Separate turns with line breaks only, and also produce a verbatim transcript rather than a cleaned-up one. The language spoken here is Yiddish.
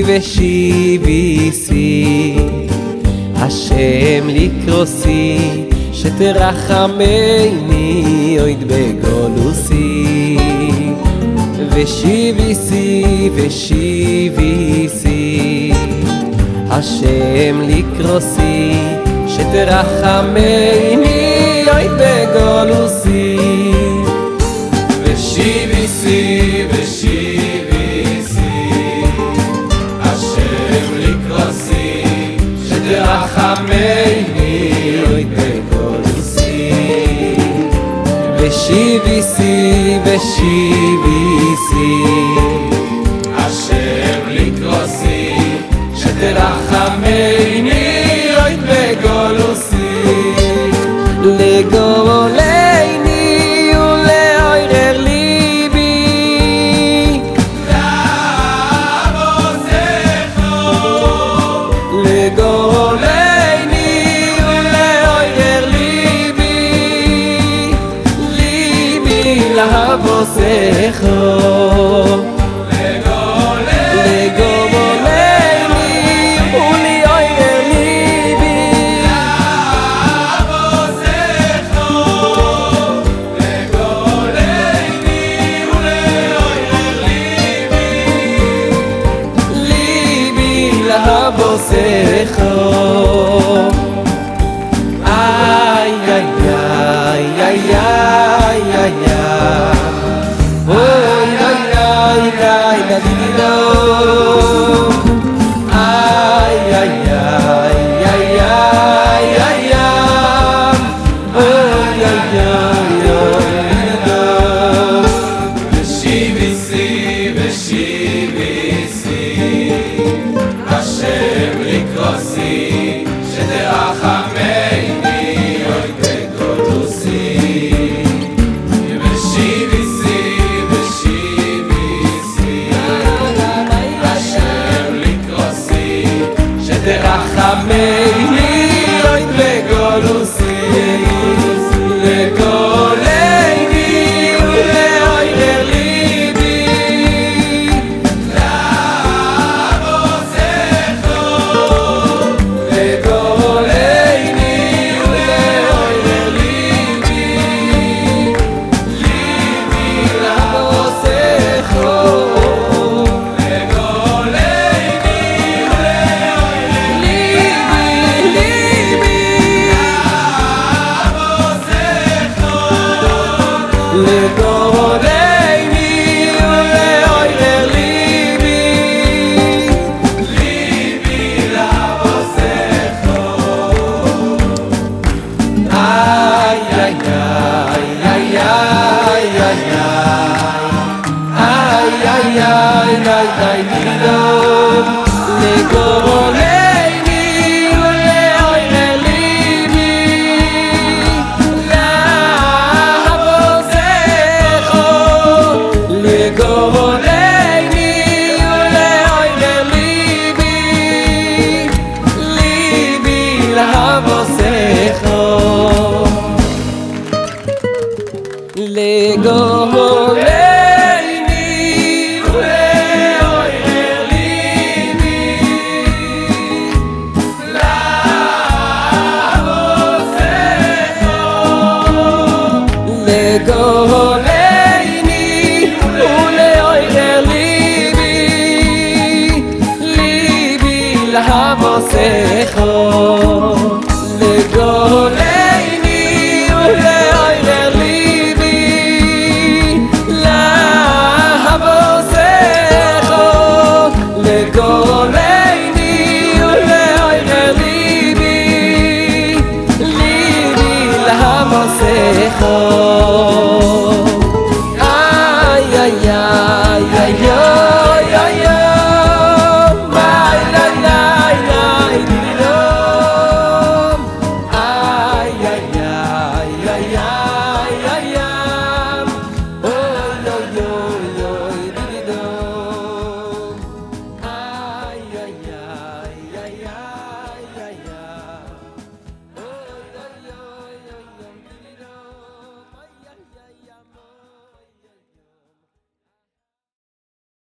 ושיבי שיא השם לקרוסי שתרחמני אויד בגולוסי ושיבי שיא ושיבי שיא השם לקרוסי שתרחמני אויד בגולוסי ושיבי שיא ושיבי שיא השם לקרוסי שתרחמני אויד בגולוסי ושיבי שיא ושיבי שיא השם לקרוסי שתרחמני אויד בגולוסי לגאולני ולעורר ליבי לעבודך לגאולני ולעורר ליבי ליבי לעבודך Bosecho ay ay ay ay ay ay ay oy ay ay ay nadilo ay ay ay ay ay ay oy ay ay ay veshivi si veshivi si השם לקרוסי שתרחמני אויד בגולוסי ושיבי שיא ושיבי שיא השם לקרוסי שתרחמני אויד בגולוסי לגאולני ולעורר ליבי לגאולני ולעורר ליבי ליבי לעבודך איי איי איי איי איי איי איי איי איי לגאולני ולעורר ליבי לגאולני ולעורר ליבי ליבי לעבודך לגאולני ולעורר ליבי לעבודך לגאולני ולעורר ליבי ליבי לעבודך